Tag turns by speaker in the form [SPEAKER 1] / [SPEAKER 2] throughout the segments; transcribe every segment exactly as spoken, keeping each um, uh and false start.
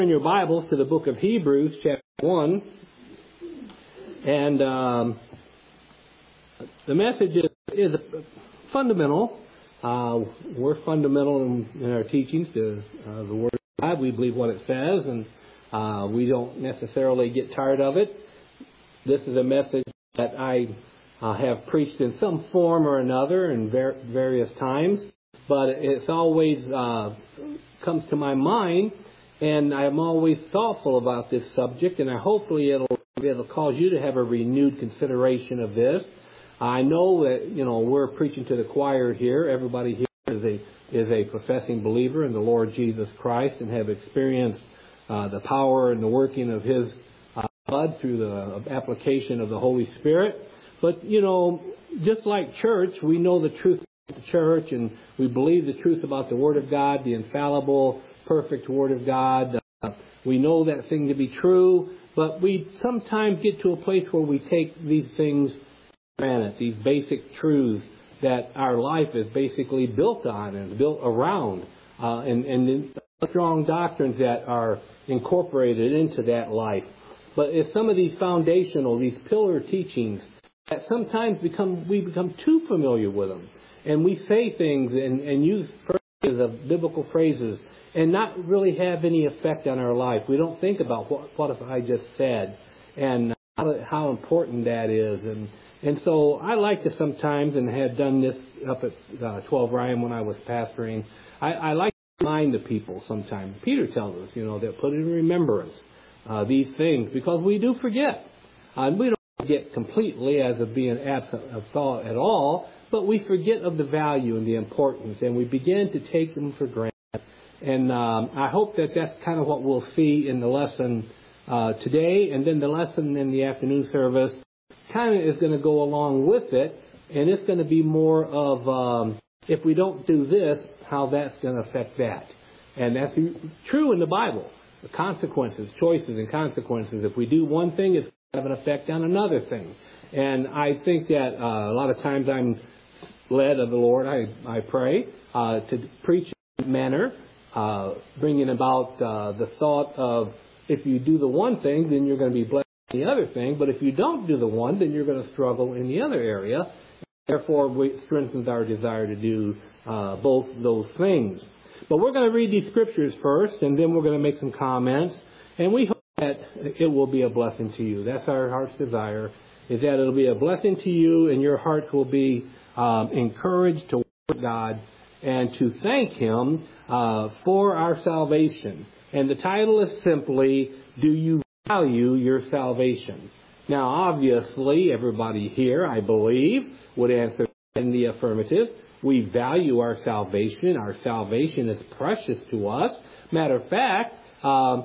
[SPEAKER 1] Turn your Bibles to the book of Hebrews, chapter one. And um, the message is, is fundamental. Uh, we're fundamental in, in our teachings to uh, the Word of God. We believe what it says, and uh, we don't necessarily get tired of it. This is a message that I uh, have preached in some form or another in ver- various times, but it's always uh, comes to my mind. And I'm always thoughtful about this subject, and I hopefully it'll it'll cause you to have a renewed consideration of this. I know that you know we're preaching to the choir here. Everybody here is a is a professing believer in the Lord Jesus Christ and have experienced uh, the power and the working of His uh, blood through the application of the Holy Spirit. But you know, just like church, we know the truth about the church, and we believe the truth about the Word of God, the infallible, perfect Word of God. Uh, we know that thing to be true, but we sometimes get to a place where we take these things for granted, these basic truths that our life is basically built on and built around, uh, and, and strong doctrines that are incorporated into that life. But it's some of these foundational, these pillar teachings that sometimes become we become too familiar with them, and we say things and, and use phrases of biblical phrases and not really have any effect on our life. We don't think about what, what if I just said, and how, how important that is. And and so I like to sometimes, and had done this up at uh, twelve Ryan when I was pastoring, I, I like to remind the people sometimes. Peter tells us, you know, that put in remembrance uh, these things, because we do forget. Uh, we don't forget completely as of being absent of thought at all, but we forget of the value and the importance, and we begin to take them for granted. And um, I hope that that's kind of what we'll see in the lesson uh, today. And then the lesson in the afternoon service kind of is going to go along with it. And it's going to be more of, um, if we don't do this, how that's going to affect that. And that's true in the Bible. The consequences, choices and consequences. If we do one thing, it's going to have an effect on another thing. And I think that uh, a lot of times I'm led of the Lord, I, I pray, uh, to preach in a manner Uh, bringing about uh, the thought of, if you do the one thing, then you're going to be blessed in the other thing. But if you don't do the one, then you're going to struggle in the other area. Therefore, it strengthens our desire to do uh, both those things. But we're going to read these scriptures first, and then we're going to make some comments. And we hope that it will be a blessing to you. That's our heart's desire, is that it'll be a blessing to you, and your hearts will be um, encouraged to worship God and to thank Him uh, for our salvation. And the title is simply, Do You Value Your Salvation? Now, obviously, everybody here, I believe, would answer in the affirmative. We value our salvation. Our salvation is precious to us. Matter of fact, um,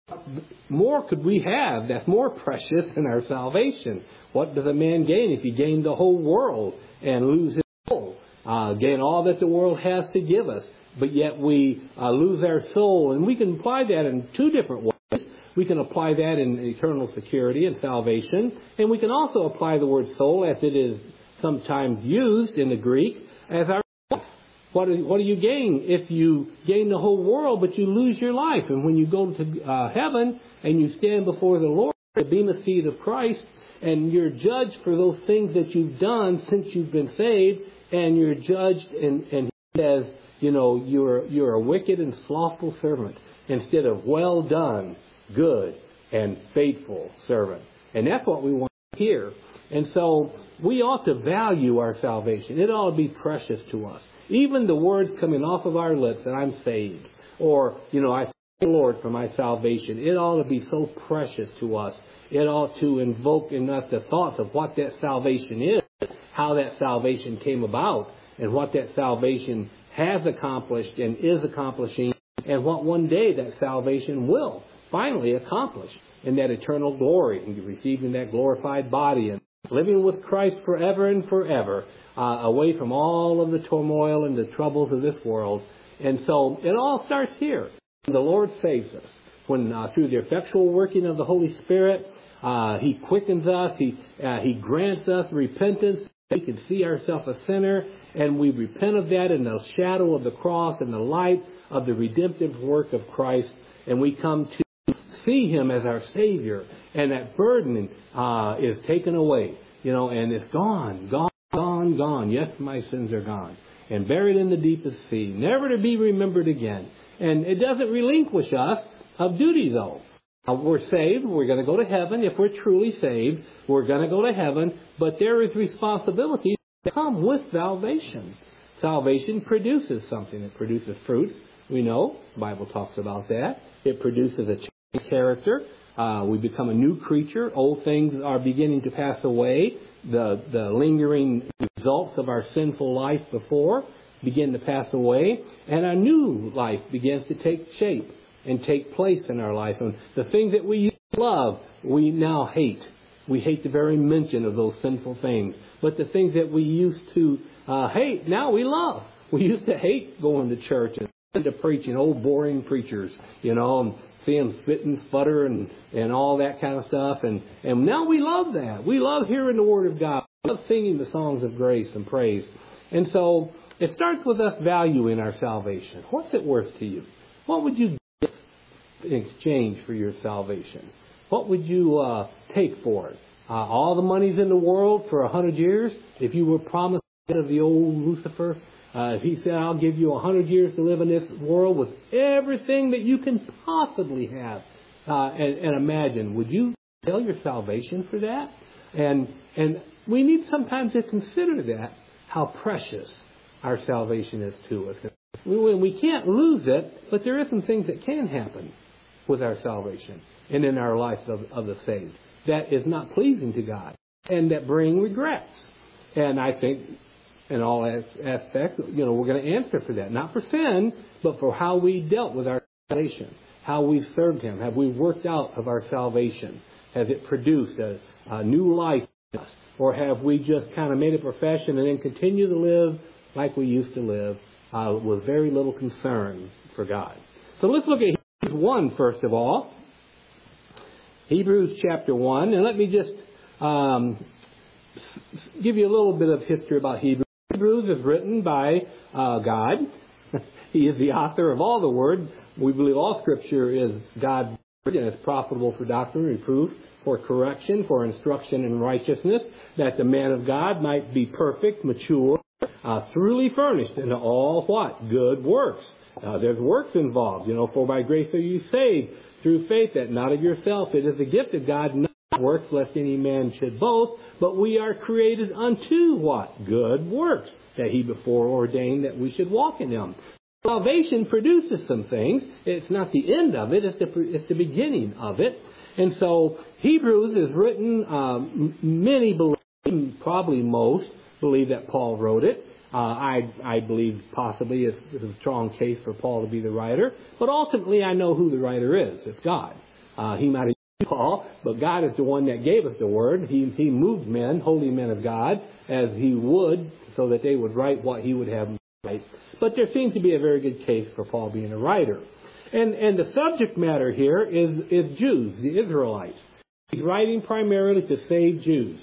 [SPEAKER 1] more could we have that's more precious than our salvation. What does a man gain if he gained the whole world and lose his soul? Uh, gain all that the world has to give us, but yet we uh, lose our soul. And we can apply that in two different ways. We can apply that in eternal security and salvation, and we can also apply the word soul, as it is sometimes used in the Greek, as our life. What do, what do you gain if you gain the whole world, but you lose your life? And when you go to uh, heaven and you stand before the Lord, the bema seat of Christ, and you're judged for those things that you've done since you've been saved, and you're judged, and, and he says, you know, you're you're a wicked and slothful servant, instead of well done, good and faithful servant. And that's what we want to hear. And so we ought to value our salvation. It ought to be precious to us. Even the words coming off of our lips that I'm saved, or, you know, I thank the Lord for my salvation, it ought to be so precious to us. It ought to invoke in us the thoughts of what that salvation is, how that salvation came about, and what that salvation has accomplished and is accomplishing, and what one day that salvation will finally accomplish in that eternal glory, and receiving that glorified body and living with Christ forever and forever, uh, away from all of the turmoil and the troubles of this world. And so it all starts here. The Lord saves us when uh, through the effectual working of the Holy Spirit, uh, He quickens us, He uh, He grants us repentance. We can see ourselves a sinner, and we repent of that in the shadow of the cross and the light of the redemptive work of Christ, and we come to see Him as our Savior, and that burden uh, is taken away, you know, and it's gone, gone, gone, gone. Yes, my sins are gone, and buried in the deepest sea, never to be remembered again. And it doesn't relinquish us of duty, though. Uh, we're saved. We're going to go to heaven. If we're truly saved, we're going to go to heaven. But there is responsibility that come with salvation. Salvation produces something. It produces fruit. We know. The Bible talks about that. It produces a change in character. Uh, we become a new creature. Old things are beginning to pass away. The, the lingering results of our sinful life before begin to pass away. And a new life begins to take shape and take place in our life. And the things that we used to love, we now hate. We hate the very mention of those sinful things. But the things that we used to uh, hate, now we love. We used to hate going to church and to preaching, old boring preachers, you know, and see them spit and sputter and, and all that kind of stuff. And, and now we love that. We love hearing the Word of God. We love singing the songs of grace and praise. And so it starts with us valuing our salvation. What's it worth to you? What would you give in exchange for your salvation? What would you uh, take for it? Uh, all the monies in the world for a hundred years? If you were promised of the old Lucifer, uh, if he said, I'll give you a hundred years to live in this world with everything that you can possibly have uh, and, and imagine, would you sell your salvation for that? And and we need sometimes to consider that, how precious our salvation is to us. We, we can't lose it, but there are some things that can happen with our salvation and in our life of, of the saved that is not pleasing to God and that bring regrets. And I think in all aspects, you know, we're going to answer for that. Not for sin, but for how we dealt with our salvation, how we've served Him. Have we worked out of our salvation? Has it produced a, a new life in us? Or have we just kind of made a profession and then continue to live like we used to live uh, with very little concern for God? So let's look at Hebrews one first of all. Hebrews chapter one. And let me just um, give you a little bit of history about Hebrews. Hebrews is written by uh, God. He is the author of all the Word. We believe all Scripture is God's Word and is profitable for doctrine, reproof, for correction, for instruction in righteousness, that the man of God might be perfect, mature, uh, thoroughly furnished into all what? Good works. Uh, there's works involved. You know, for by grace are you saved through faith, that not of yourself. It is the gift of God, not works, lest any man should boast. But we are created unto what? Good works, that He before ordained that we should walk in them. Salvation produces some things. It's not the end of it. It's the, it's the beginning of it. And so Hebrews is written, um, many believe, probably most, believe that Paul wrote it. Uh, I, I believe possibly it's, it's a strong case for Paul to be the writer. But ultimately I know who the writer is. It's God. Uh, he might have used Paul, but God is the one that gave us the Word. He, he moved men, holy men of God, as He would, so that they would write what He would have them write. But there seems to be a very good case for Paul being a writer. And, and the subject matter here is, is Jews, the Israelites. He's writing primarily to save Jews.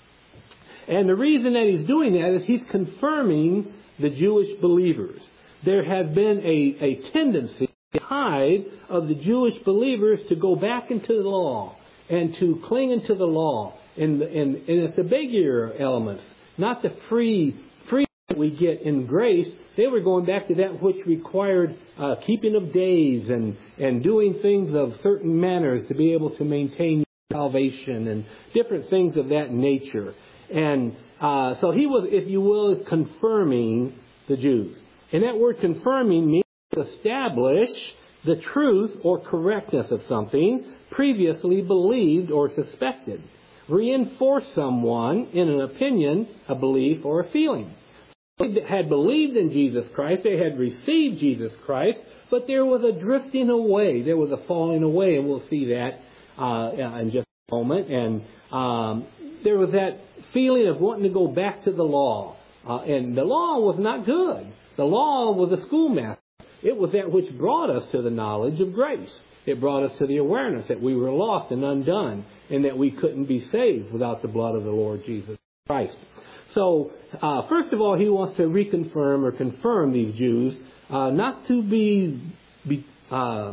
[SPEAKER 1] And the reason that he's doing that is he's confirming the Jewish believers. There has been a, a tendency behind of the Jewish believers to go back into the law and to cling into the law. And, and, and it's the bigger elements, not the free free that we get in grace. They were going back to that which required uh, keeping of days and, and doing things of certain manners to be able to maintain salvation and different things of that nature. And uh, so he was, if you will, confirming the Jews. And that word confirming means to establish the truth or correctness of something previously believed or suspected. Reinforce someone in an opinion, a belief, or a feeling. They had believed in Jesus Christ. They had received Jesus Christ. But there was a drifting away. There was a falling away. And we'll see that uh, in just a moment. And um, there was that feeling of wanting to go back to the law. Uh, and the law was not good. The law was a schoolmaster. It was that which brought us to the knowledge of grace. It brought us to the awareness that we were lost and undone and that we couldn't be saved without the blood of the Lord Jesus Christ. So, uh, first of all, he wants to reconfirm or confirm these Jews, uh, not to be, be uh,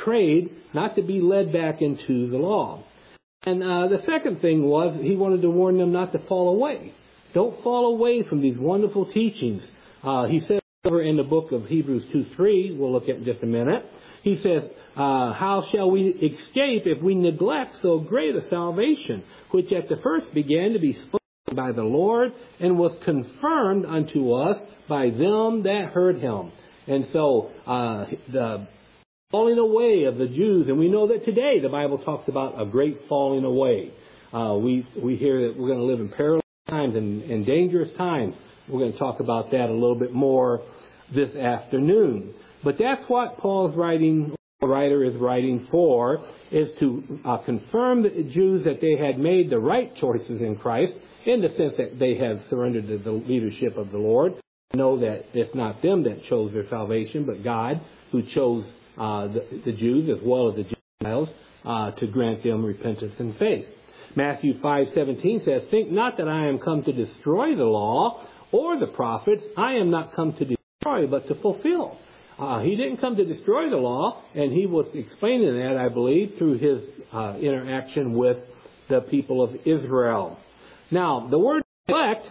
[SPEAKER 1] strayed, not to be led back into the law. And uh, the second thing was he wanted to warn them not to fall away. Don't fall away from these wonderful teachings. Uh, he says over in the book of Hebrews two three, we'll look at in just a minute, he says, uh, how shall we escape if we neglect so great a salvation, which at the first began to be spoken by the Lord and was confirmed unto us by them that heard him. And so uh, the falling away of the Jews, and we know that today the Bible talks about a great falling away. Uh, we we hear that we're going to live in perilous times and, and dangerous times. We're going to talk about that a little bit more this afternoon. But that's what Paul's writing, the writer is writing for, is to uh, confirm the Jews that they had made the right choices in Christ, in the sense that they have surrendered to the leadership of the Lord. Know that it's not them that chose their salvation, but God who chose uh, the, the Jews as well as the Gentiles uh, to grant them repentance and faith. Matthew five seventeen says, think not that I am come to destroy the law or the prophets. I am not come to destroy, but to fulfill. Uh, he didn't come to destroy the law, and he was explaining that, I believe, through his uh, interaction with the people of Israel. Now, the word neglect,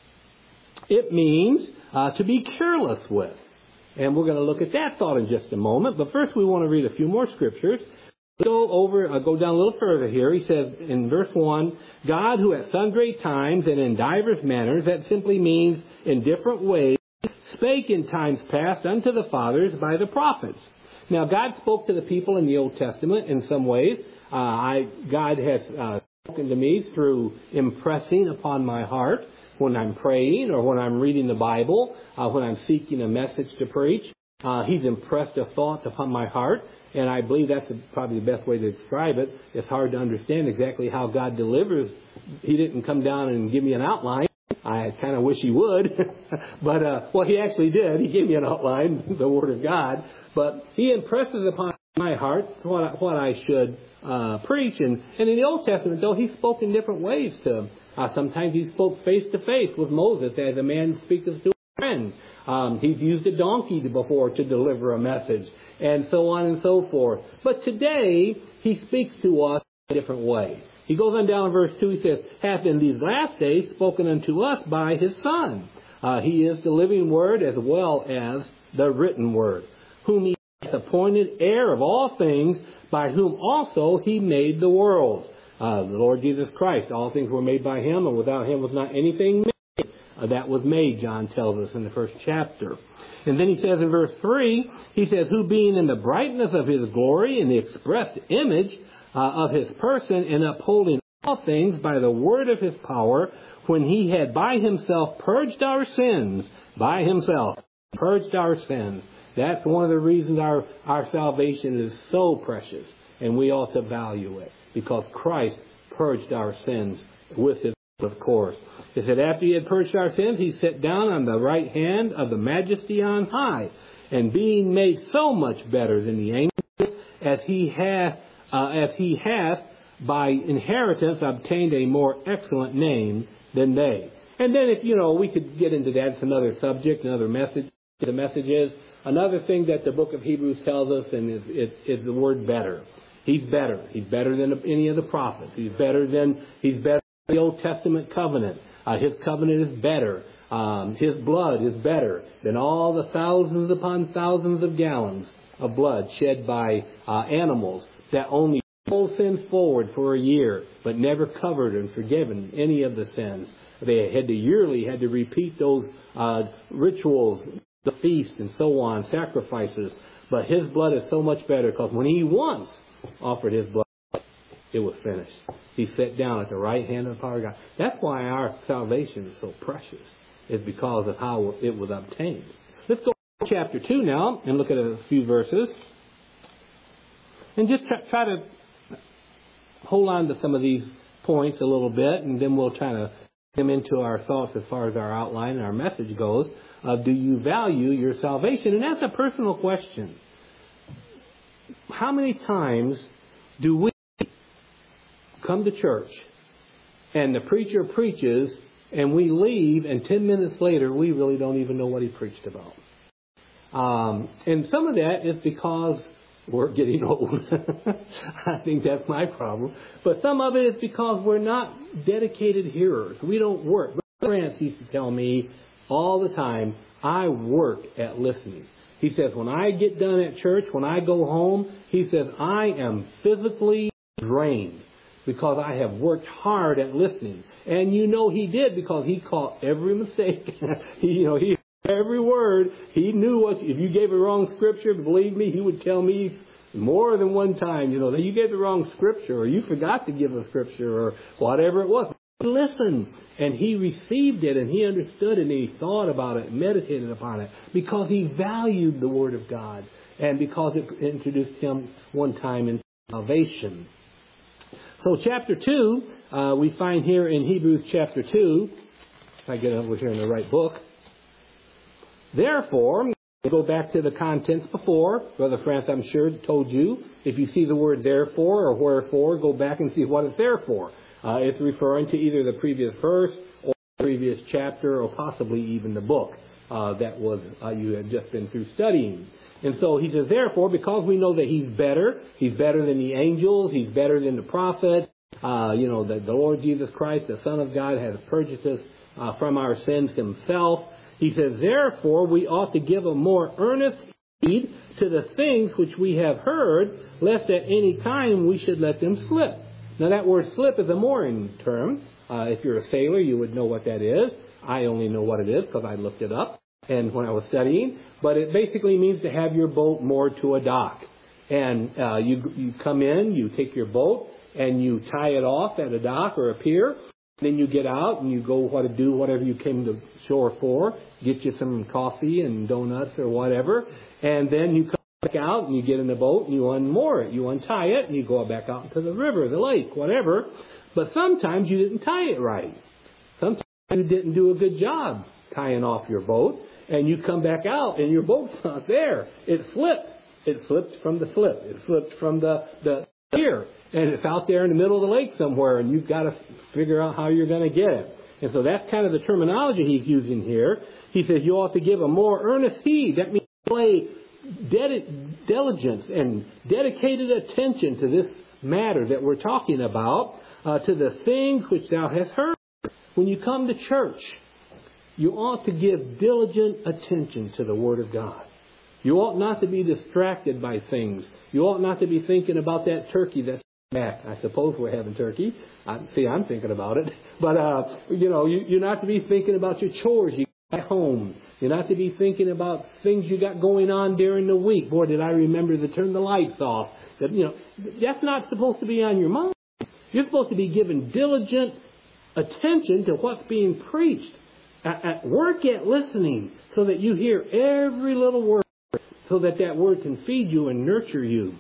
[SPEAKER 1] it means uh, to be careless with. And we're going to look at that thought in just a moment. But first we want to read a few more scriptures. Go over, uh, go down a little further here. He says in verse one, God who at sundry times and in divers manners, that simply means in different ways, spake in times past unto the fathers by the prophets. Now, God spoke to the people in the Old Testament in some ways. Uh, I, God has uh, spoken to me through impressing upon my heart when I'm praying or when I'm reading the Bible, uh, when I'm seeking a message to preach. Uh, he's impressed a thought upon my heart, and I believe that's the, probably the best way to describe it. It's hard to understand exactly how God delivers. He didn't come down and give me an outline. I kind of wish he would, but, uh, well, he actually did. He gave me an outline, the Word of God, but he impresses upon my heart what, what I should uh, preach. And, and in the Old Testament, though, he spoke in different ways to uh, sometimes he spoke face to face with Moses as a man speaketh to a friend. Um, he's used a donkey before to deliver a message, and so on and so forth. But today, he speaks to us in a different way. He goes on down in verse two, he says, hath in these last days spoken unto us by his Son. Uh, he is the living Word as well as the written Word, whom he hath appointed heir of all things, by whom also he made the worlds. Uh, the Lord Jesus Christ, all things were made by him, and without him was not anything made uh, that was made, John tells us in the first chapter. And then he says in verse three, he says, who being in the brightness of his glory, in the express image Uh, of his person, and upholding all things by the word of his power, when he had by himself purged our sins, by himself purged our sins. That's one of the reasons our, our salvation is so precious, and we ought to value it, because Christ purged our sins with his blood, of course. It said, after he had purged our sins, he sat down on the right hand of the majesty on high, and being made so much better than the angels, as he hath Uh, as he hath by inheritance obtained a more excellent name than they. And then, if you know, we could get into that. It's another subject, another message. The message is another thing that the book of Hebrews tells us, and is, is, is the word better. He's better. He's better than any of the prophets. He's better than he's better than the Old Testament covenant. Uh, his covenant is better. Um, his blood is better than all the thousands upon thousands of gallons of blood shed by uh, animals that only pulled sins forward for a year, but never covered and forgiven any of the sins. They had to yearly had to repeat those uh, rituals, the feast, and so on, sacrifices. But his blood is so much better, because when he once offered his blood, it was finished. He sat down at the right hand of the power of God. That's why our salvation is so precious, is because of how it was obtained. Let's go to chapter two now and look at a few verses. And just try, try to hold on to some of these points a little bit, and then we'll try to get them into our thoughts as far as our outline and our message goes. Uh, do you value your salvation? And that's a personal question. How many times do we come to church and the preacher preaches and we leave, and ten minutes later we really don't even know what he preached about? Um, and some of that is because we're getting old. I think that's my problem. But some of it is because we're not dedicated hearers. We don't work. Brother France used to tell me all the time, I work at listening. He says, when I get done at church, when I go home, he says, I am physically drained because I have worked hard at listening. And you know he did, because he caught every mistake. he, you know, he every word. He knew what, if you gave a wrong scripture, believe me, he would tell me more than one time, you know, that you gave the wrong scripture, or you forgot to give a scripture, or whatever it was. Listen. And he received it, and he understood it, and he thought about it, meditated upon it, because he valued the Word of God, and because it introduced him one time in salvation. So chapter two, uh, we find here in Hebrews chapter two, if I get over here in the right book. Therefore, we'll go back to the contents before. Brother France, I'm sure, told you, if you see the word therefore or wherefore, go back and see what it's there for. Uh, it's referring to either the previous verse or the previous chapter, or possibly even the book uh, that was uh, you had just been through studying. And so he says, therefore, because we know that he's better, he's better than the angels, he's better than the prophet, uh, you know, that the Lord Jesus Christ, the Son of God, has purchased us uh, from our sins himself. He says, therefore, we ought to give a more earnest heed to the things which we have heard, lest at any time we should let them slip. Now, that word slip is a mooring term. Uh, if you're a sailor, you would know what that is. I only know what it is because I looked it up and when I was studying. But it basically means to have your boat moored to a dock. And uh, you, you come in, you take your boat, and you tie it off at a dock or a pier. Then you get out and you go what to do whatever you came to shore for. Get you some coffee and donuts or whatever. And then you come back out and you get in the boat and you unmoor it. You untie it and you go back out into the river, the lake, whatever. But sometimes you didn't tie it right. Sometimes you didn't do a good job tying off your boat. And you come back out and your boat's not there. It slipped. It slipped from the slip. It slipped from the, the pier. And it's out there in the middle of the lake somewhere, and you've got to figure out how you're going to get it. And so that's kind of the terminology he's using here. He says you ought to give a more earnest heed. That means play ded- diligence and dedicated attention to this matter that we're talking about, uh, to the things which thou hast heard. When you come to church, you ought to give diligent attention to the Word of God. You ought not to be distracted by things. You ought not to be thinking about that turkey that's back. I suppose we're having turkey. I, see, I'm thinking about it. But, uh, you know, you, you're not to be thinking about your chores you got at home. You're not to be thinking about things you got going on during the week. Boy, did I remember to turn the lights off. That, you know, that's not supposed to be on your mind. You're supposed to be giving diligent attention to what's being preached. At, at work at listening, so that you hear every little word, so that that word can feed you and nurture you.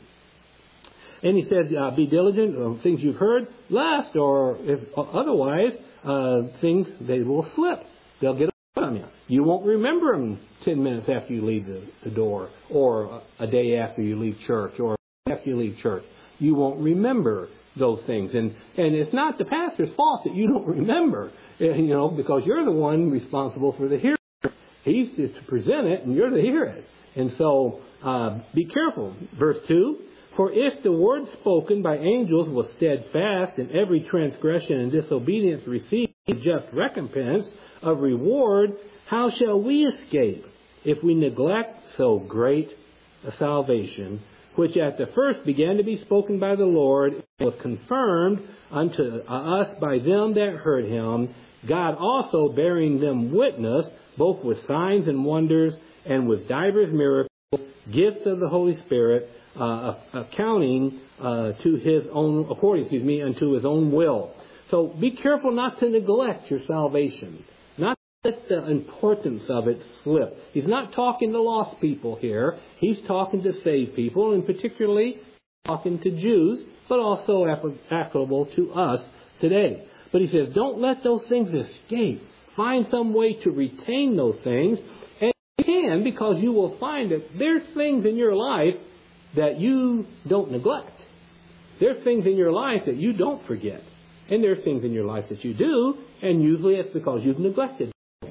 [SPEAKER 1] And he said, uh, be diligent on things you've heard, lest, or if otherwise, uh, things, they will slip. They'll get away from you. You won't remember them ten minutes after you leave the, the door, or a day after you leave church, or after you leave church. You won't remember those things. And, and it's not the pastor's fault that you don't remember, you know, because you're the one responsible for the hearing. He's to present it, and you're to hear it. And so, uh, be careful. Verse two, for if the word spoken by angels was steadfast, and every transgression and disobedience received just recompense of reward, how shall we escape if we neglect so great a salvation, which at the first began to be spoken by the Lord, and was confirmed unto us by them that heard him, God also bearing them witness, both with signs and wonders, and with divers miracles, gifts of the Holy Spirit, uh, accounting uh, to his own, according, excuse me, unto his own will. So be careful not to neglect your salvation, not to let the importance of it slip. He's not talking to lost people here. He's talking to saved people, and particularly talking to Jews, but also applicable to us today. But he says, don't let those things escape. Find some way to retain those things. And you can, because you will find that there's things in your life that you don't neglect. There's things in your life that you don't forget. And there's things in your life that you do, and usually it's because you've neglected things.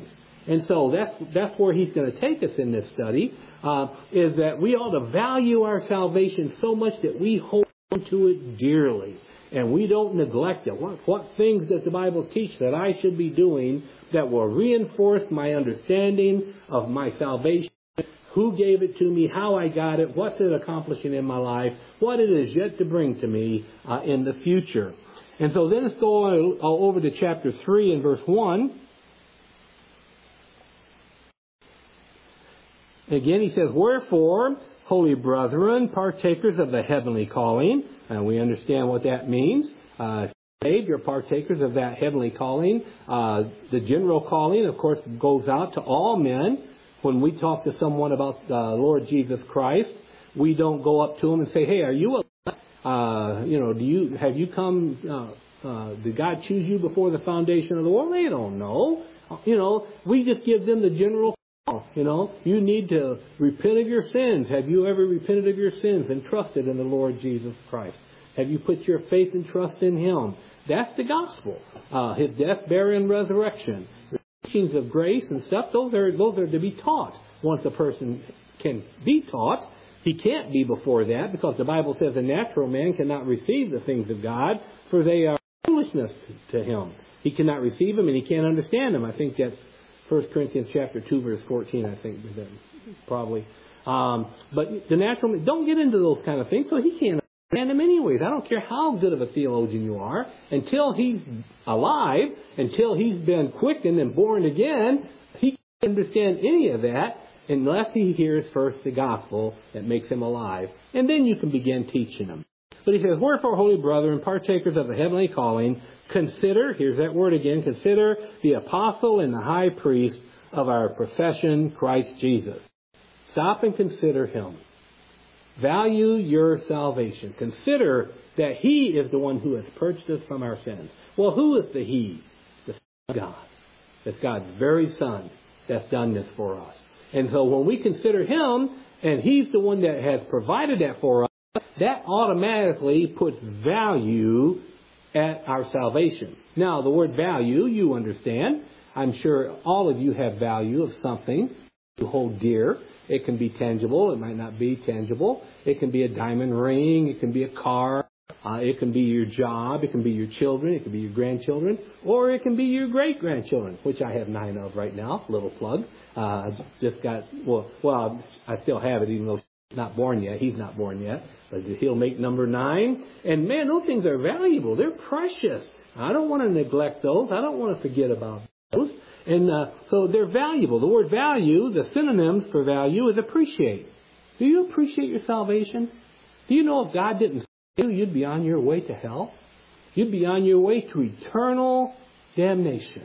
[SPEAKER 1] And so that's that's where he's going to take us in this study, uh, is that we ought to value our salvation so much that we hold on to it dearly. And we don't neglect it. What, what things does the Bible teach that I should be doing that will reinforce my understanding of my salvation? Who gave it to me? How I got it? What's it accomplishing in my life? What it is yet to bring to me uh, in the future? And so then let's go on, uh, over to chapter three and verse one. Again, he says, "Wherefore, holy brethren, partakers of the heavenly calling," and we understand what that means. Uh, saved, you're partakers of that heavenly calling. Uh, the general calling, of course, goes out to all men. When we talk to someone about the uh, Lord Jesus Christ, we don't go up to them and say, "Hey, are you a, uh, you know, do you have you come? Uh, uh, did God choose you before the foundation of the world?" They don't know. You know, we just give them the general. You know, you need to repent of your sins. Have you ever repented of your sins and trusted in the Lord Jesus Christ? Have you put your faith and trust in Him? That's the gospel. Uh, His death, burial, and resurrection. The teachings of grace and stuff, those are, those are to be taught. Once a person can be taught, he can't be before that, because the Bible says a natural man cannot receive the things of God, for they are foolishness to him. He cannot receive them and he can't understand them. I think that's First Corinthians chapter two, verse fourteen, I think, probably. Um, but the natural man, don't get into those kind of things, so he can't understand them anyways. I don't care how good of a theologian you are. Until he's alive, until he's been quickened and born again, he can't understand any of that unless he hears first the gospel that makes him alive. And then you can begin teaching him. But he says, "Wherefore, holy brethren, partakers of the heavenly calling, consider," here's that word again, "consider the apostle and the high priest of our profession, Christ Jesus." Stop and consider him. Value your salvation. Consider that he is the one who has purged us from our sins. Well, who is the he? The Son of God. It's God's very Son that's done this for us. And so when we consider him, and he's the one that has provided that for us, that automatically puts value at our salvation. Now, the word value, you understand. I'm sure all of you have value of something you hold dear. It can be tangible. It might not be tangible. It can be a diamond ring. It can be a car. Uh, it can be your job. It can be your children. It can be your grandchildren. Or it can be your great-grandchildren, which I have nine of right now. Little plug. Uh, just got, well, well, I still have it, even though he's not born yet. He's not born yet. But he'll make number nine. And man, those things are valuable. They're precious. I don't want to neglect those. I don't want to forget about those. And uh, so they're valuable. The word value, the synonyms for value is appreciate. Do you appreciate your salvation? Do you know if God didn't save you, you'd be on your way to hell? You'd be on your way to eternal damnation.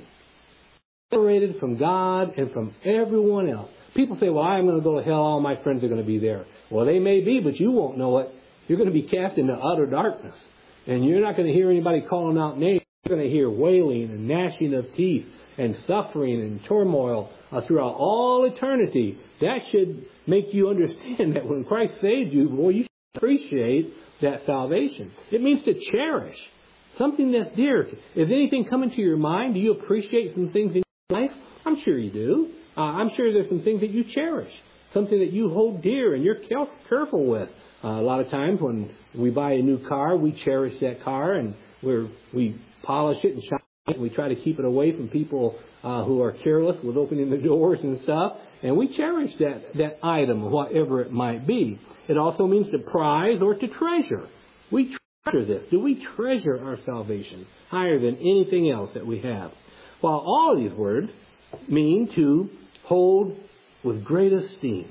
[SPEAKER 1] Separated from God and from everyone else. People say, "Well, I'm going to go to hell. All my friends are going to be there." Well, they may be, but you won't know it. You're going to be cast into utter darkness. And you're not going to hear anybody calling out names. You're going to hear wailing and gnashing of teeth and suffering and turmoil uh, throughout all eternity. That should make you understand that when Christ saved you, boy, you should appreciate that salvation. It means to cherish something that's dear. Is anything coming to your mind? Do you appreciate some things in your life? I'm sure you do. Uh, I'm sure there's some things that you cherish, something that you hold dear and you're careful with. Uh, a lot of times when we buy a new car, we cherish that car and we're, we polish it and shine it. We try to keep it away from people uh, who are careless with opening the doors and stuff. And we cherish that, that item, whatever it might be. It also means to prize or to treasure. We treasure this. Do we treasure our salvation higher than anything else that we have? While all of these words mean to hold with great esteem,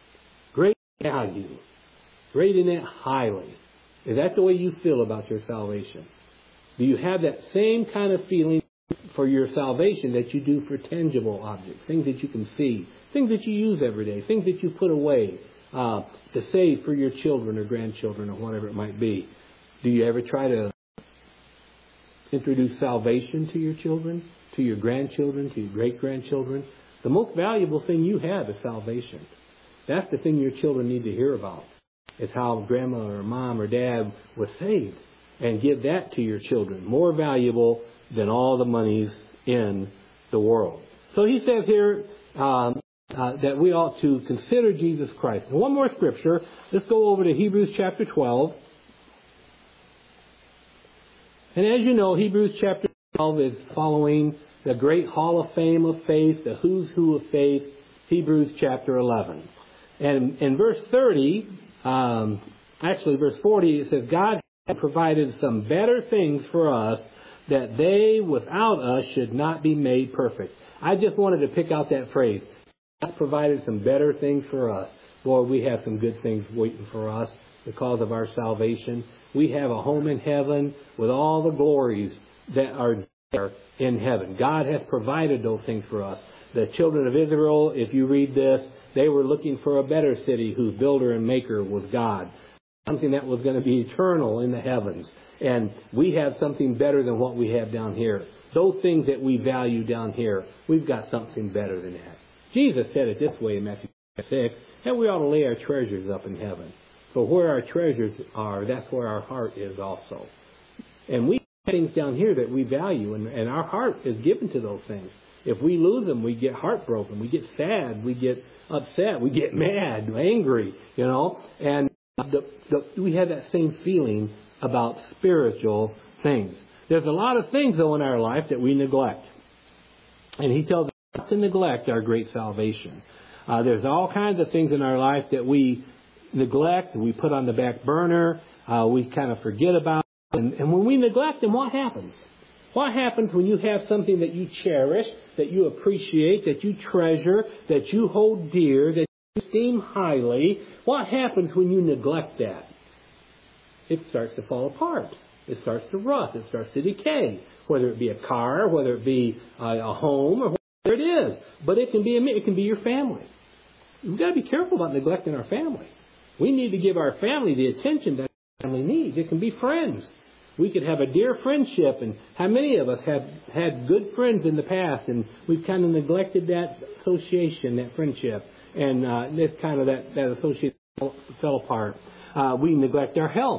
[SPEAKER 1] great value, rating it highly. Is that the way you feel about your salvation? Do you have that same kind of feeling for your salvation that you do for tangible objects, things that you can see, things that you use every day, things that you put away uh, to save for your children or grandchildren or whatever it might be? Do you ever try to introduce salvation to your children, to your grandchildren, to your great-grandchildren? The most valuable thing you have is salvation. That's the thing your children need to hear about. It's how grandma or mom or dad was saved. And give that to your children. More valuable than all the monies in the world. So he says here um, uh, that we ought to consider Jesus Christ. And one more scripture. Let's go over to Hebrews chapter twelve. And as you know, Hebrews chapter twelve is following the great hall of fame of faith, the who's who of faith, Hebrews chapter eleven. And in verse thirty, um, actually verse forty, it says, God had provided some better things for us, that they without us should not be made perfect. I just wanted to pick out that phrase. God provided some better things for us. Boy, we have some good things waiting for us because of our salvation. We have a home in heaven with all the glories that are there in heaven. God has provided those things for us. The children of Israel, if you read this, they were looking for a better city whose builder and maker was God. Something that was going to be eternal in the heavens. And we have something better than what we have down here. Those things that we value down here, we've got something better than that. Jesus said it this way in Matthew six, that we ought to lay our treasures up in heaven. So where our treasures are, that's where our heart is also. And we have things down here that we value, and, and our heart is given to those things. If we lose them, we get heartbroken, we get sad, we get upset, we get mad, angry, you know. And the, the, we have that same feeling about spiritual things. There's a lot of things, though, in our life that we neglect. And he tells us not to neglect our great salvation. Uh, there's all kinds of things in our life that we neglect, we put on the back burner, uh, we kind of forget about. And, and when we neglect them, what happens? What happens when you have something that you cherish, that you appreciate, that you treasure, that you hold dear, that you esteem highly? What happens when you neglect that? It starts to fall apart. It starts to rust. It starts to decay. Whether it be a car, whether it be a, a home, or whatever it is. But it can be a, it can be your family. We've got to be careful about neglecting our family. We need to give our family the attention that our family needs. It can be friends. We could have a dear friendship, and how many of us have had good friends in the past, and we've kind of neglected that association, that friendship, and uh, this kind of that, that association fell apart. Uh, we neglect our health.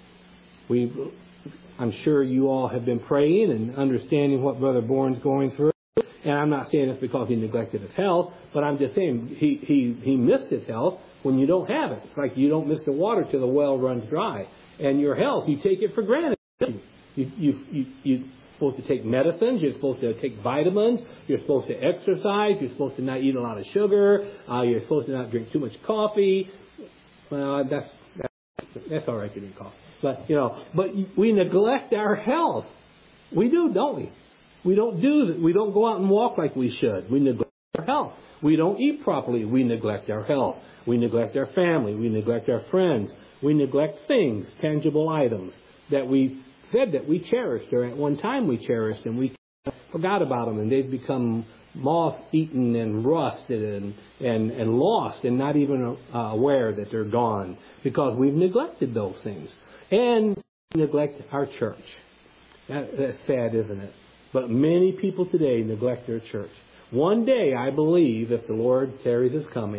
[SPEAKER 1] We, I'm sure you all have been praying and understanding what Brother Bourne's going through. And I'm not saying it's because he neglected his health, but I'm just saying he, he, he missed his health when you don't have it. It's like you don't miss the water till the well runs dry. And your health, you take it for granted. You, you, you, you're supposed to take medicines. You're supposed to take vitamins. You're supposed to exercise. You're supposed to not eat a lot of sugar. Uh, you're supposed to not drink too much coffee. Well, that's, that's, that's all right to drink coffee. But, you know, but we neglect our health. We do, don't we? We don't do, we don't go out and walk like we should. We neglect our health. We don't eat properly. We neglect our health. We neglect our family. We neglect our friends. We neglect things, tangible items that we said that we cherished, or at one time we cherished, and we forgot about them, and they've become moth-eaten and rusted and, and, and lost, and not even uh, aware that they're gone, because we've neglected those things. And neglect our church. That, that's sad, isn't it? But many people today neglect their church. One day, I believe, if the Lord tarries his coming,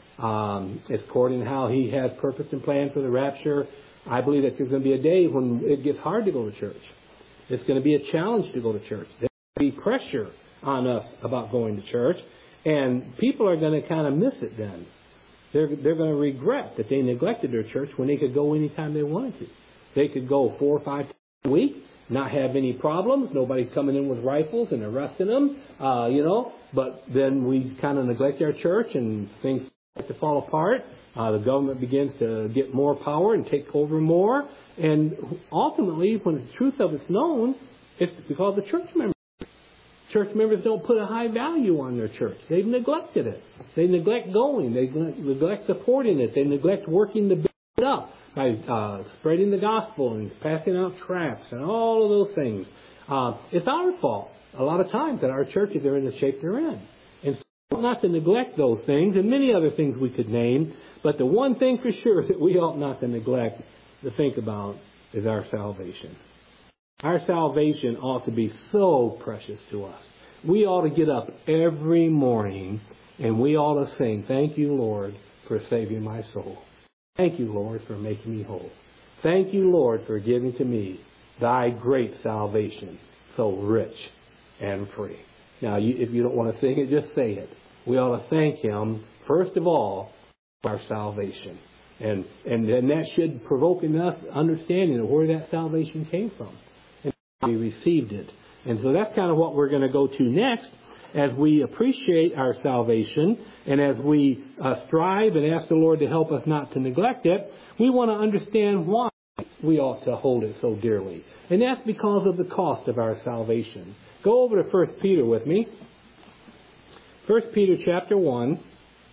[SPEAKER 1] um, according to how he has purpose and plan for the rapture, I believe that there's going to be a day when it gets hard to go to church. It's going to be a challenge to go to church. There's going to be pressure on us about going to church, and people are going to kind of miss it then. They're, they're going to regret that they neglected their church when they could go anytime they wanted to. They could go four or five times a week, not have any problems, nobody coming in with rifles and arresting them, uh, you know. But then we kind of neglect our church and things start to fall apart. Uh, the government begins to get more power and take over more. And ultimately, when the truth of it's known, it's because the church members. Church members don't put a high value on their church. They've neglected it. They neglect going. They neglect supporting it. They neglect working the building up by uh, spreading the gospel and passing out tracts and all of those things. Uh, it's our fault a lot of times that our churches are in the shape they're in. And so not to neglect those things, and many other things we could name, but the one thing for sure that we ought not to neglect to think about is our salvation. Our salvation ought to be so precious to us. We ought to get up every morning and we ought to sing, "Thank you, Lord, for saving my soul. Thank you, Lord, for making me whole. Thank you, Lord, for giving to me thy great salvation, so rich and free." Now, you, if you don't want to sing it, just say it. We ought to thank Him, first of all, for our salvation. And, and, and that should provoke in us understanding of where that salvation came from. And we received it. And so that's kind of what we're going to go to next as we appreciate our salvation and as we uh, strive and ask the Lord to help us not to neglect it. We want to understand why we ought to hold it so dearly. And that's because of the cost of our salvation. Go over to First Peter with me. First Peter chapter one.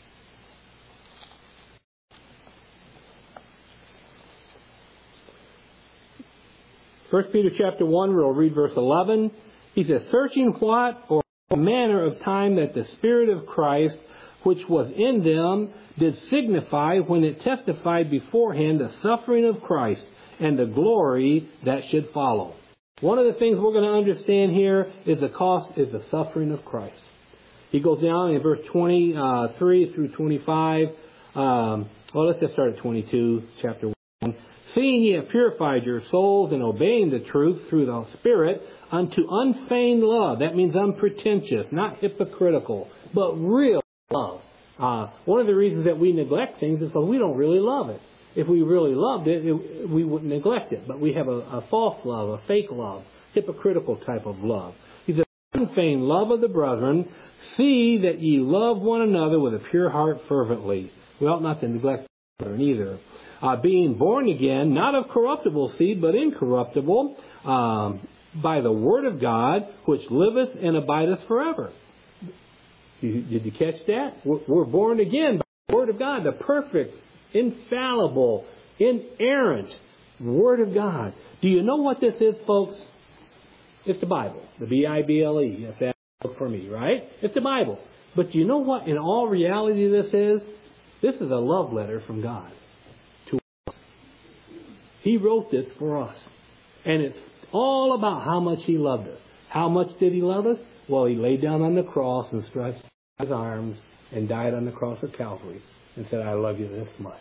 [SPEAKER 1] First Peter chapter one, we'll read verse eleven. He says, searching what or manner of time that the Spirit of Christ, which was in them, did signify when it testified beforehand the suffering of Christ and the glory that should follow. One of the things we're going to understand here is the cost is the suffering of Christ. He goes down in verse twenty-three through twenty-five. Um, well, let's just start at twenty-two, chapter one. Seeing ye have purified your souls in obeying the truth through the Spirit unto unfeigned love. That means unpretentious, not hypocritical, but real love. Uh, one of the reasons that we neglect things is because we don't really love it. If we really loved it, it we wouldn't neglect it. But we have a, a false love, a fake love, hypocritical type of love. He says, unfeigned love of the brethren, see that ye love one another with a pure heart fervently. We ought not to neglect the brethren either. Uh, being born again, not of corruptible seed, but incorruptible, um, by the word of God, which liveth and abideth forever. You, did you catch that? We're, we're born again by the word of God, the perfect, infallible, inerrant word of God. Do you know what this is, folks? It's the Bible. The B I B L E. That's that for me, right? It's the Bible. But do you know what in all reality this is? This is a love letter from God. He wrote this for us. And it's all about how much He loved us. How much did He love us? Well, He laid down on the cross and stretched His arms and died on the cross of Calvary and said, I love you this much.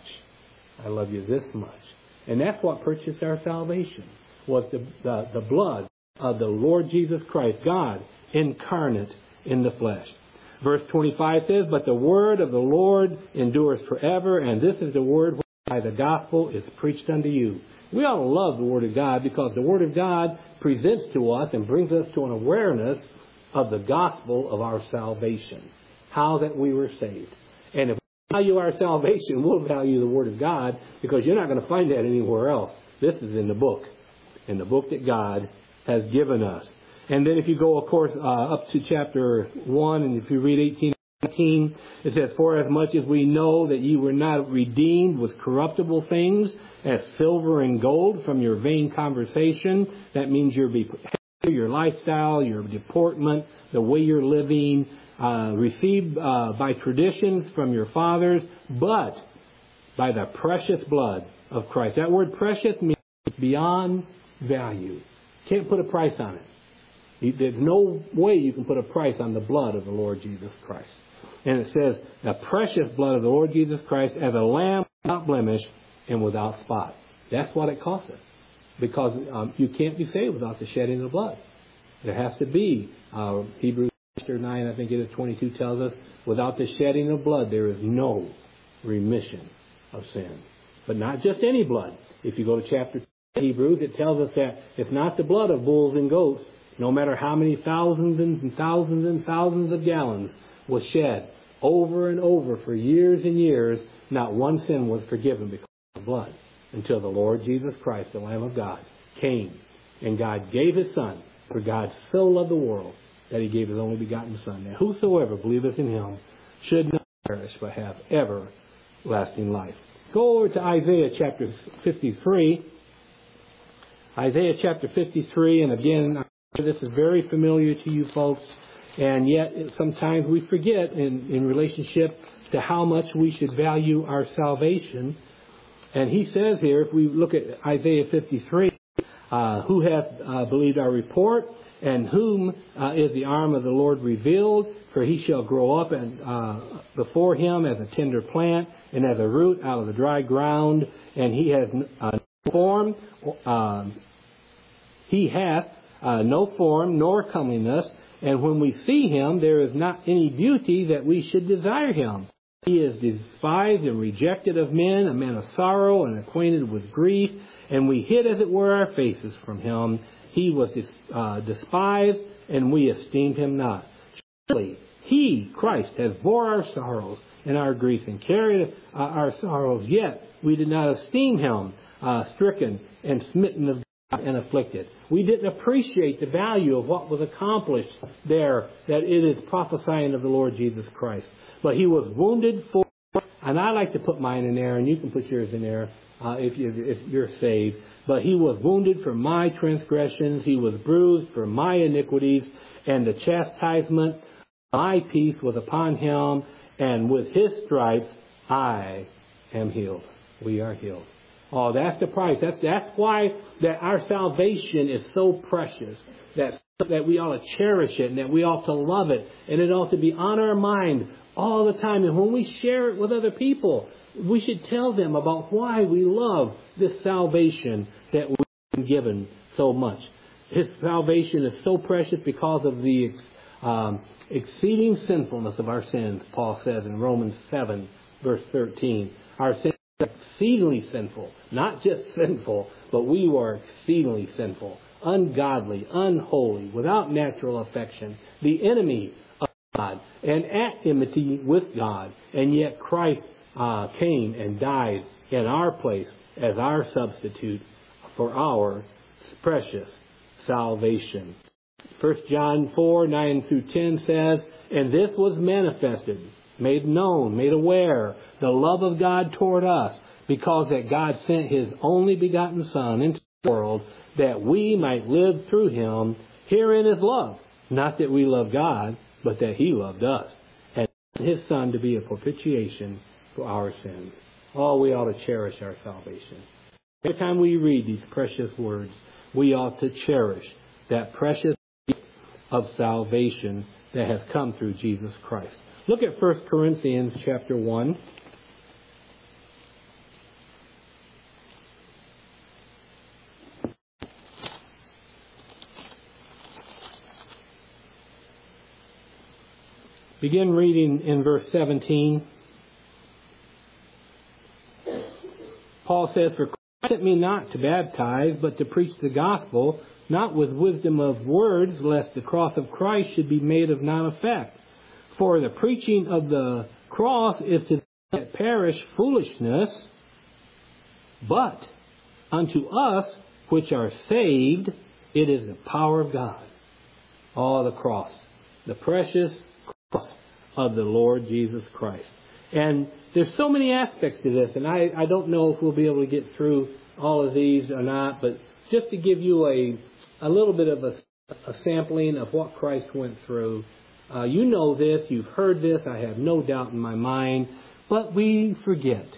[SPEAKER 1] I love you this much. And that's what purchased our salvation, was the, the, the blood of the Lord Jesus Christ, God incarnate in the flesh. Verse twenty-five says, but the word of the Lord endures forever, and this is the word whereby the gospel is preached unto you. We ought to love the Word of God because the Word of God presents to us and brings us to an awareness of the gospel of our salvation, how that we were saved. And if we value our salvation, we'll value the Word of God because you're not going to find that anywhere else. This is in the book, in the book that God has given us. And then if you go, of course, uh, up to chapter one, and if you read eighteen, nineteen, it says, for as much as we know that ye were not redeemed with corruptible things, as silver and gold from your vain conversation. That means your behavior, your lifestyle, your deportment, the way you're living, uh, received uh, by traditions from your fathers, but by the precious blood of Christ. That word precious means beyond value. Can't put a price on it. There's no way you can put a price on the blood of the Lord Jesus Christ. And it says, the precious blood of the Lord Jesus Christ as a lamb without blemish and without spot. That's what it costs us. Because um, you can't be saved without the shedding of blood. There has to be, uh, Hebrews chapter nine, I think it is twenty-two, tells us, without the shedding of blood, there is no remission of sin. But not just any blood. If you go to chapter two of Hebrews, it tells us that it's not the blood of bulls and goats, no matter how many thousands and thousands and thousands of gallons was shed over and over for years and years, not one sin was forgiven because of blood until the Lord Jesus Christ, the Lamb of God, came. And God gave His Son, for God so loved the world that He gave His only begotten Son, that whosoever believeth in Him should not perish but have everlasting life. Go over to Isaiah chapter fifty-three. Isaiah chapter fifty-three, and again, this is very familiar to you folks, and yet sometimes we forget in, in relationship to how much we should value our salvation. And he says here, if we look at Isaiah fifty-three, uh, who hath uh, believed our report, and whom uh, is the arm of the Lord revealed? For he shall grow up and uh, before him as a tender plant, and as a root out of the dry ground, and he has uh, no form, uh, he hath uh, no form nor comeliness, And when we see Him, there is not any beauty that we should desire Him. He is despised and rejected of men, a man of sorrow and acquainted with grief. And we hid, as it were, our faces from Him. He was uh, despised, and we esteemed Him not. Surely He, Christ, has bore our sorrows and our grief and carried uh, our sorrows. Yet we did not esteem Him uh, stricken and smitten of God and afflicted. We didn't appreciate the value of what was accomplished there, that it is prophesying of the Lord Jesus Christ. But He was wounded for, and I like to put mine in there, and you can put yours in there uh, if, you, if you're saved. But He was wounded for my transgressions. He was bruised for my iniquities. And the chastisement of my peace was upon Him. And with His stripes, I am healed. We are healed. Oh, that's the price. That's that's why that our salvation is so precious. That that we ought to cherish it, and that we ought to love it, and it ought to be on our mind all the time. And when we share it with other people, we should tell them about why we love this salvation that we've been given so much. His salvation is so precious because of the um, exceeding sinfulness of our sins, Paul says in Romans seven, verse thirteen. Our sins are exceedingly sinful. Not just sinful, but we were exceedingly sinful, ungodly, unholy, without natural affection, the enemy of God, and at enmity with God. And yet Christ uh, came and died in our place as our substitute for our precious salvation. First John four, nine through ten says, and this was manifested, made known, made aware, the love of God toward us, because that God sent His only begotten Son into the world, that we might live through Him. Herein is love, not that we love God, but that He loved us, and sent His Son to be a propitiation for our sins. Oh, we ought to cherish our salvation. Every time we read these precious words, we ought to cherish that precious gift of salvation that has come through Jesus Christ. Look at First Corinthians chapter one. Begin reading in verse seventeen. Paul says, for Christ sent me not to baptize, but to preach the gospel, not with wisdom of words, lest the cross of Christ should be made of none effect. For the preaching of the cross is to them that perish foolishness, but unto us which are saved, it is the power of God. Oh, the cross, the precious cross of the Lord Jesus Christ. And there's so many aspects to this, and I, I don't know if we'll be able to get through all of these or not, but just to give you a, a little bit of a, a sampling of what Christ went through. Uh, you know this, you've heard this, I have no doubt in my mind, but we forget.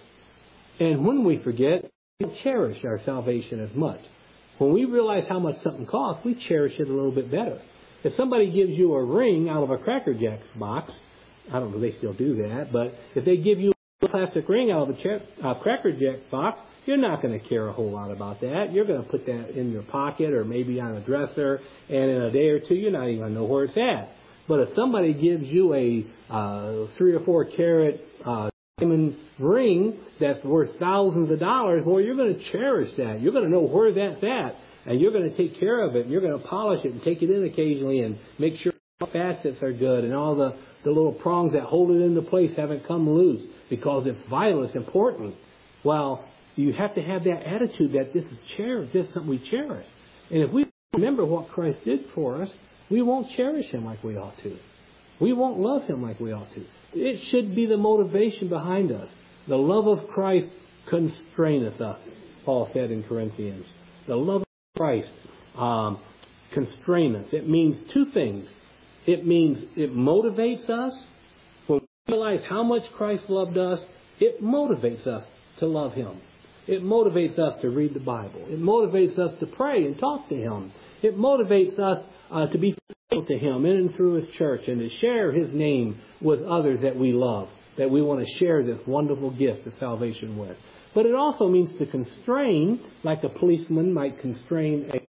[SPEAKER 1] And when we forget, we don't cherish our salvation as much. When we realize how much something costs, we cherish it a little bit better. If somebody gives you a ring out of a Cracker Jacks box, I don't know if they still do that, but if they give you a plastic ring out of a ch- uh, Cracker Jack box, you're not going to care a whole lot about that. You're going to put that in your pocket or maybe on a dresser, and in a day or two, you're not even going to know where it's at. But if somebody gives you a uh, three or four carat uh, diamond ring that's worth thousands of dollars, well, you're going to cherish that. You're going to know where that's at, and you're going to take care of it, and you're going to polish it and take it in occasionally and make sure all the facets are good and all the, the little prongs that hold it into place haven't come loose, because it's vital, it's important. Well, you have to have that attitude that this is cherished, this is something we cherish. And if we remember what Christ did for us, we won't cherish Him like we ought to. We won't love Him like we ought to. It should be the motivation behind us. The love of Christ constraineth us, Paul said in Corinthians. The love of Christ um, constraineth us. It means two things. It means it motivates us. When we realize how much Christ loved us, it motivates us to love Him. It motivates us to read the Bible. It motivates us to pray and talk to Him. It motivates us uh, to be faithful to Him in and through His church, and to share His name with others that we love, that we want to share this wonderful gift of salvation with. But it also means to constrain, like a policeman might constrain a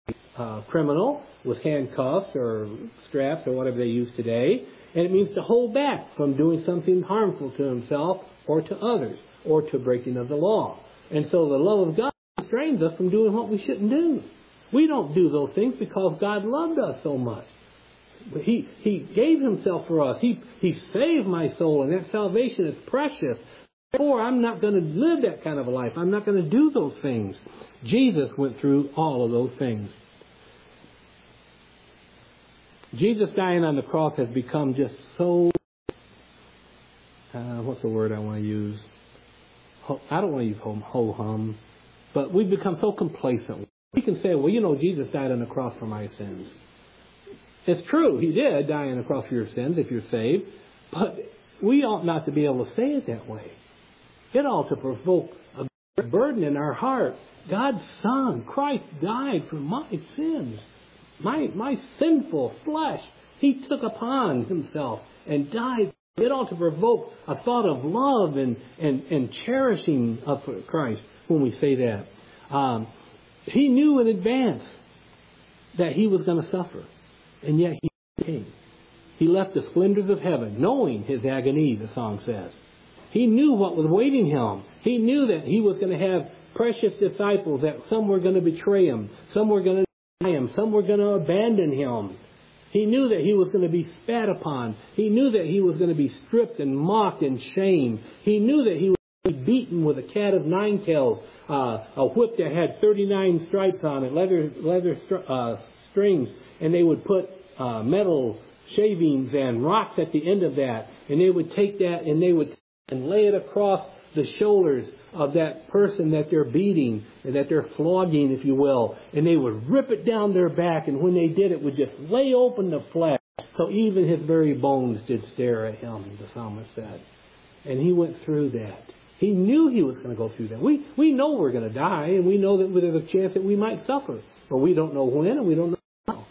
[SPEAKER 1] uh, criminal with handcuffs or straps or whatever they use today. And it means to hold back from doing something harmful to himself or to others or to breaking of the law. And so the love of God restrains us from doing what we shouldn't do. We don't do those things because God loved us so much. He, he gave himself for us. He, he saved my soul, and that salvation is precious. Therefore, I'm not going to live that kind of a life. I'm not going to do those things. Jesus went through all of those things. Jesus dying on the cross has become just so, uh, what's the word I want to use? I don't want to use ho-hum, but we've become so complacent. We can say, well, you know, Jesus died on the cross for my sins. It's true, he did die on the cross for your sins if you're saved, but we ought not to be able to say it that way. It ought to provoke a burden in our heart. God's Son, Christ, died for my sins. My, my sinful flesh, he took upon himself and died. It ought to provoke a thought of love and, and, and cherishing of Christ when we say that. Um, he knew in advance that he was going to suffer. And yet he came. He left the splendors of heaven, knowing his agony, the song says. He knew what was waiting him. He knew that he was going to have precious disciples, that some were going to betray him, some were going to deny him, some were going to abandon him. He knew that he was going to be spat upon. He knew that he was going to be stripped and mocked and shamed. He knew that he was going to be beaten with a cat of nine tails, uh, a whip that had thirty-nine stripes on it, leather, leather uh, strings, and they would put uh, metal shavings and rocks at the end of that, and they would take that and they would and lay it across the shoulders of that person that they're beating, and that they're flogging, if you will, and they would rip it down their back, and when they did, it would just lay open the flesh, so even his very bones did stare at him, the psalmist said. And he went through that. He knew he was going to go through that. We we know we're going to die, and we know that there's a chance that we might suffer, but we don't know when, and we don't know how.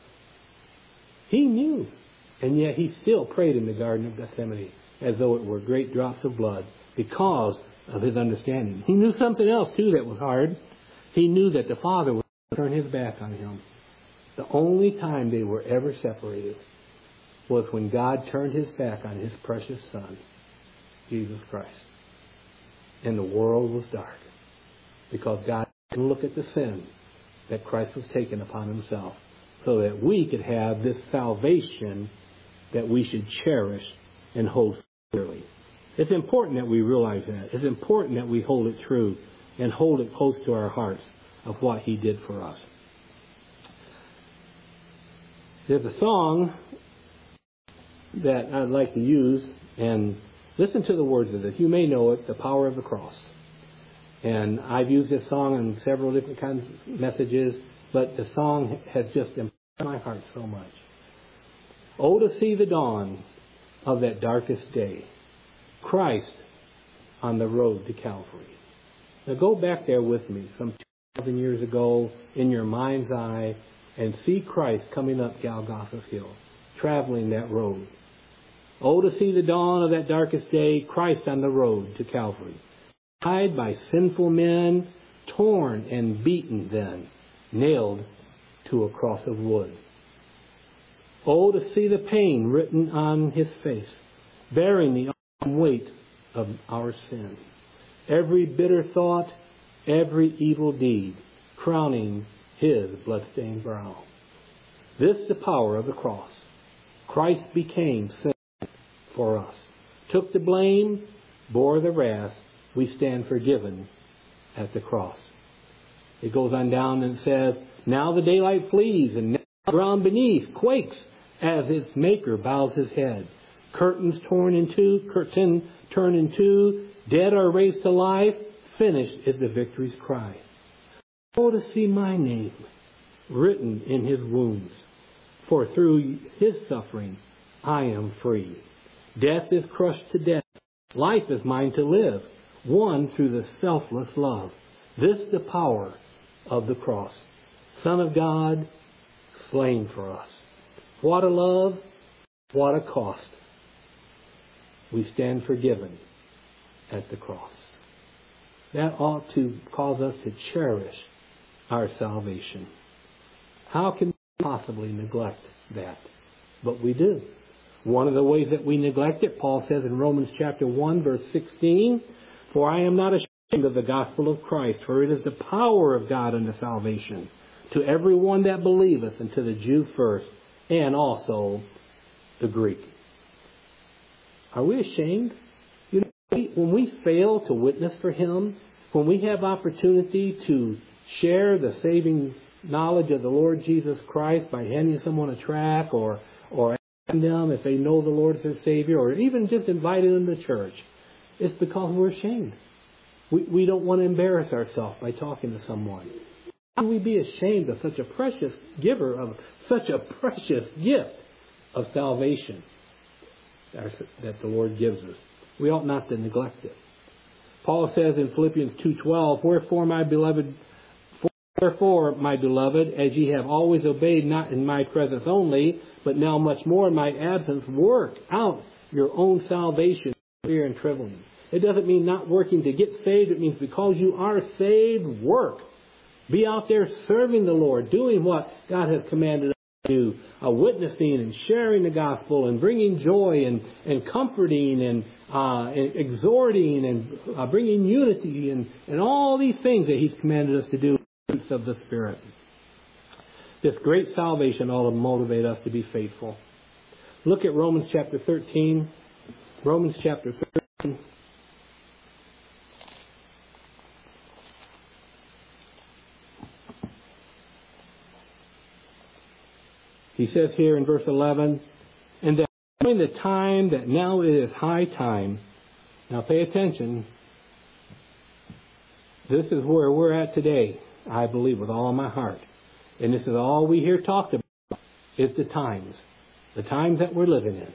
[SPEAKER 1] He knew, and yet he still prayed in the Garden of Gethsemane as though it were great drops of blood because of his understanding. He knew something else, too, that was hard. He knew that the Father would turn his back on him. The only time they were ever separated was when God turned his back on his precious Son, Jesus Christ. And the world was dark because God didn't look at the sin that Christ was taking upon himself so that we could have this salvation that we should cherish and hold dearly. It's important that we realize that. It's important that we hold it true and hold it close to our hearts of what he did for us. There's a song that I'd like to use, and listen to the words of it. You may know it, The Power of the Cross. And I've used this song in several different kinds of messages, but the song has just impressed my heart so much. Oh, to see the dawn of that darkest day, Christ on the road to Calvary. Now go back there with me some two thousand years ago in your mind's eye and see Christ coming up Golgotha Hill, traveling that road. Oh, to see the dawn of that darkest day, Christ on the road to Calvary. Tried by sinful men, torn and beaten then, nailed to a cross of wood. Oh, to see the pain written on his face, bearing the weight of our sin. Every bitter thought, every evil deed, crowning his bloodstained brow. This is the power of the cross. Christ became sin for us, took the blame, bore the wrath. We stand forgiven at the cross. It goes on down and says, now the daylight flees, and now the ground beneath quakes as its maker bows his head. Curtains torn in two, curtain turned in two, dead are raised to life, finished is the victory's cry. Oh, to see my name written in his wounds, for through his suffering I am free. Death is crushed to death, life is mine to live, won through the selfless love. This is the power of the cross. Son of God, slain for us. What a love, what a cost. We stand forgiven at the cross. That ought to cause us to cherish our salvation. How can we possibly neglect that? But we do. One of the ways that we neglect it, Paul says in Romans chapter one, verse sixteen, "For I am not ashamed of the gospel of Christ, for it is the power of God unto salvation, to every one that believeth, and to the Jew first, and also the Greek." Are we ashamed? You know, when we fail to witness for Him, when we have opportunity to share the saving knowledge of the Lord Jesus Christ by handing someone a tract or or asking them if they know the Lord as their Savior, or even just inviting them to church, it's because we're ashamed. We, we don't want to embarrass ourselves by talking to someone. How can we be ashamed of such a precious giver of such a precious gift of salvation that the Lord gives us? We ought not to neglect it. Paul says in Philippians two twelve, "Wherefore, my beloved, Wherefore, my beloved, as ye have always obeyed, not in my presence only, but now much more in my absence, work out your own salvation with fear and trembling." It doesn't mean not working to get saved. It means because you are saved, work. Be out there serving the Lord, doing what God has commanded us to do, uh, witnessing and sharing the gospel and bringing joy and, and comforting and, uh, and exhorting and uh, bringing unity and, and all these things that He's commanded us to do. Of the Spirit. This great salvation ought to motivate us to be faithful. Look at Romans chapter thirteen. Romans chapter thirteen. He says here in verse eleven, "And that knowing the time that now it is high time." Now pay attention. This is where we're at today. I believe with all my heart. And this is all we hear talked about, is the times. The times that we're living in.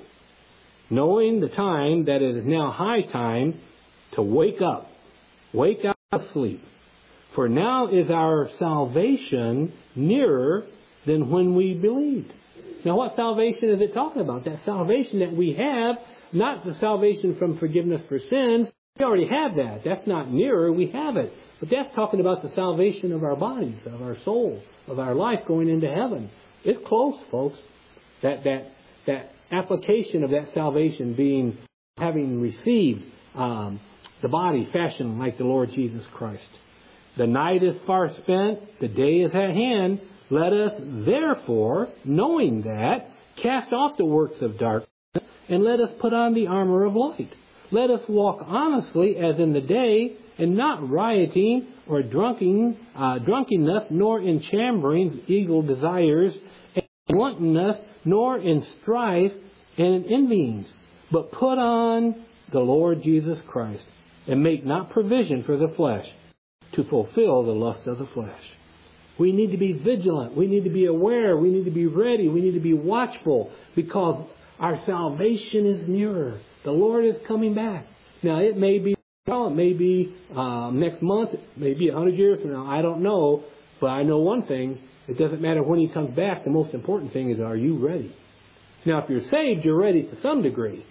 [SPEAKER 1] Knowing the time that it is now high time to wake up. Wake out of sleep. For now is our salvation nearer than when we believed. Now what salvation is it talking about? That salvation that we have, not the salvation from forgiveness for sins. We already have that. That's not nearer, we have it. But that's talking about the salvation of our bodies, of our soul, of our life going into heaven. It's close, folks. That that that application of that salvation being, having received um, the body fashioned like the Lord Jesus Christ. "The night is far spent, the day is at hand. Let us therefore, knowing that, cast off the works of darkness, and let us put on the armor of light. Let us walk honestly as in the day, and not rioting or drunken, uh, drunkenness, nor in chamberings, evil desires, and wantonness, nor in strife and envyings. But put on the Lord Jesus Christ, and make not provision for the flesh to fulfill the lust of the flesh." We need to be vigilant. We need to be aware. We need to be ready. We need to be watchful, because our salvation is nearer. The Lord is coming back. Now, it may be Well, it may be um, next month, it may be a hundred years from now. I don't know, but I know one thing: it doesn't matter when He comes back. The most important thing is, are you ready? Now, if you're saved, you're ready to some degree.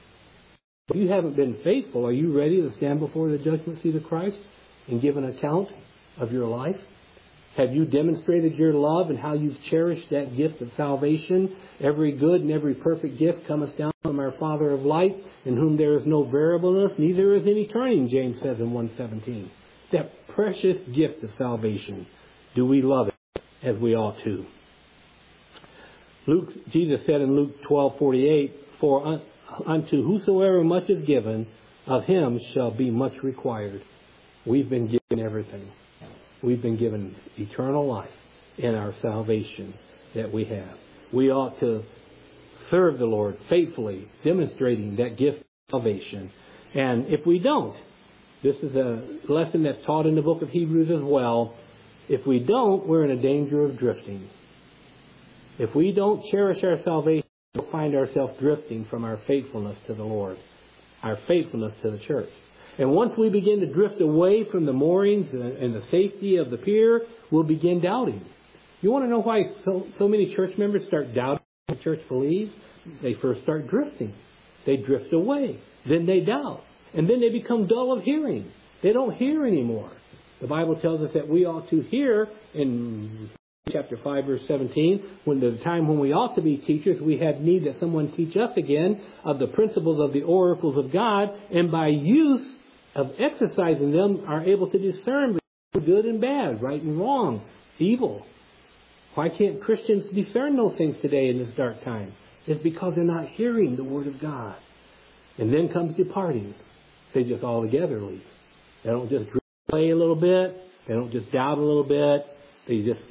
[SPEAKER 1] If you haven't been faithful, are you ready to stand before the judgment seat of Christ and give an account of your life? Have you demonstrated your love and how you've cherished that gift of salvation? Every good and every perfect gift cometh down from our Father of light, in whom there is no variableness, neither is any turning, James says in one seventeen. That precious gift of salvation. Do we love it as we ought to? Luke, Jesus said in Luke twelve forty-eight, "For unto whosoever much is given, of him shall be much required." We've been given everything. We've been given eternal life in our salvation that we have. We ought to serve the Lord faithfully, demonstrating that gift of salvation. And if we don't, this is a lesson that's taught in the book of Hebrews as well. If we don't, we're in a danger of drifting. If we don't cherish our salvation, we'll find ourselves drifting from our faithfulness to the Lord, our faithfulness to the church. And once we begin to drift away from the moorings and the safety of the pier, we'll begin doubting. You want to know why so, so many church members start doubting what the church believes? They first start drifting. They drift away. Then they doubt. And then they become dull of hearing. They don't hear anymore. The Bible tells us that we ought to hear and chapter five, verse seventeen, when the time when we ought to be teachers, we have need that someone teach us again of the principles of the oracles of God, and by use of exercising them are able to discern between good and bad, right and wrong, evil. Why can't Christians discern those things today in this dark time? It's because they're not hearing the Word of God. And then comes departing. They just all together leave. They don't just play a little bit. They don't just doubt a little bit. They just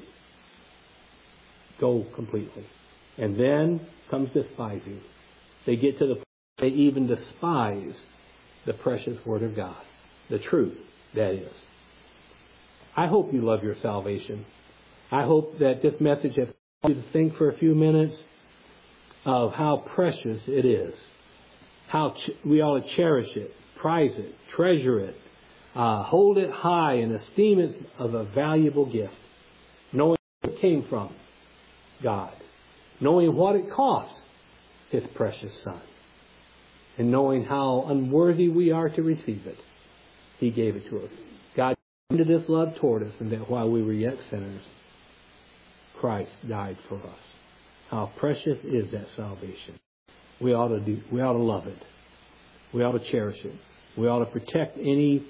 [SPEAKER 1] go completely. And then comes despising. They get to the point they even despise the precious Word of God. The truth, that is. I hope you love your salvation. I hope that this message has caused you to think for a few minutes of how precious it is. How ch- we ought to cherish it, prize it, treasure it, uh, hold it high and esteem it as a valuable gift. Knowing where it came from, God. Knowing what it cost, His precious Son. And knowing how unworthy we are to receive it, He gave it to us. God into this love toward us, and that while we were yet sinners, Christ died for us. How precious is that salvation. We ought to do, we ought to love it. We ought to cherish it. We ought to protect any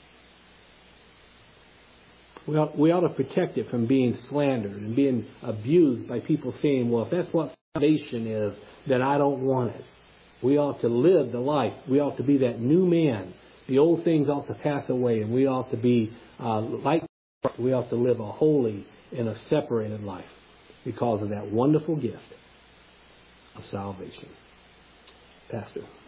[SPEAKER 1] we ought, we ought to protect it from being slandered and being abused by people saying, well, if that's what salvation is, then I don't want it. We ought to live the life. We ought to be that new man. The old things ought to pass away, and we ought to be uh, like Christ. We ought to live a holy and a separated life because of that wonderful gift of salvation. Pastor.